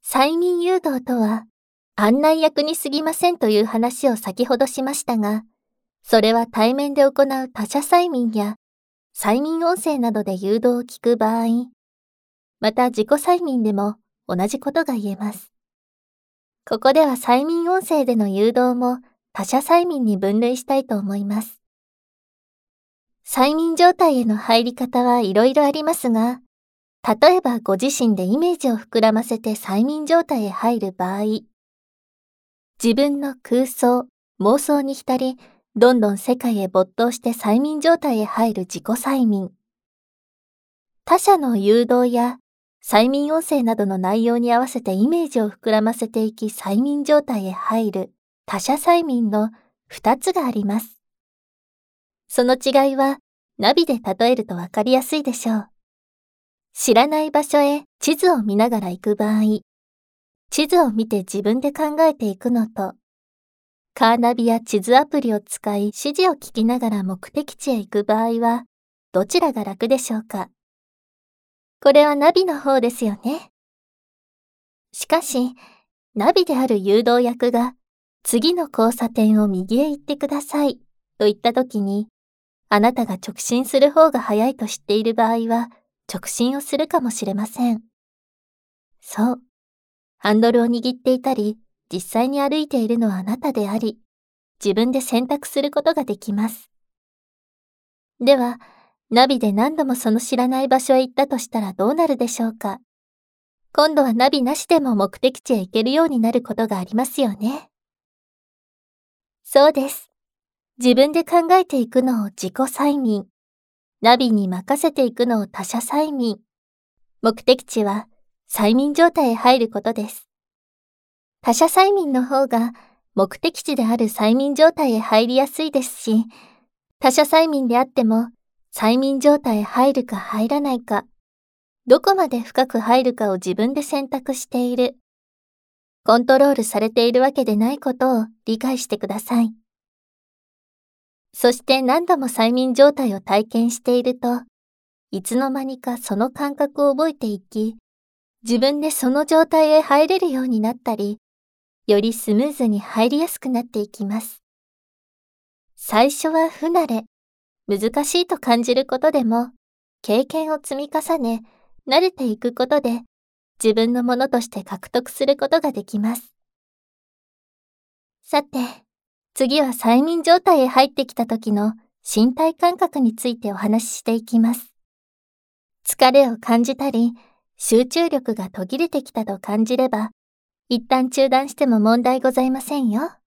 催眠誘導とは、案内役に過ぎませんという話を先ほどしましたが、それは対面で行う他者催眠や、催眠音声などで誘導を聞く場合、また自己催眠でも同じことが言えます。ここでは催眠音声での誘導も他者催眠に分類したいと思います。催眠状態への入り方はいろいろありますが、例えばご自身でイメージを膨らませて催眠状態へ入る場合、自分の空想、妄想に浸り、どんどん世界へ没頭して催眠状態へ入る自己催眠。他者の誘導や催眠音声などの内容に合わせてイメージを膨らませていき催眠状態へ入る他者催眠の2つがあります。その違いはナビで例えるとわかりやすいでしょう。知らない場所へ地図を見ながら行く場合、地図を見て自分で考えていくのと、カーナビや地図アプリを使い指示を聞きながら目的地へ行く場合は、どちらが楽でしょうか？これはナビの方ですよね。しかし、ナビである誘導役が、次の交差点を右へ行ってくださいと言ったときに、あなたが直進する方が早いと知っている場合は、直進をするかもしれません。そう。ハンドルを握っていたり、実際に歩いているのはあなたであり、自分で選択することができます。では、ナビで何度もその知らない場所へ行ったとしたらどうなるでしょうか？今度はナビなしでも目的地へ行けるようになることがありますよね。そうです。自分で考えていくのを自己催眠、ナビに任せていくのを他者催眠。目的地は催眠状態へ入ることです。他者催眠の方が目的地である催眠状態へ入りやすいですし、他者催眠であっても催眠状態へ入るか入らないか、どこまで深く入るかを自分で選択している。コントロールされているわけでないことを理解してください。そして何度も催眠状態を体験していると、いつの間にかその感覚を覚えていき、自分でその状態へ入れるようになったり、よりスムーズに入りやすくなっていきます。最初は不慣れ、難しいと感じることでも、経験を積み重ね、慣れていくことで、自分のものとして獲得することができます。さて、次は催眠状態へ入ってきた時の身体感覚についてお話ししていきます。疲れを感じたり、集中力が途切れてきたと感じれば、一旦中断しても問題ございませんよ。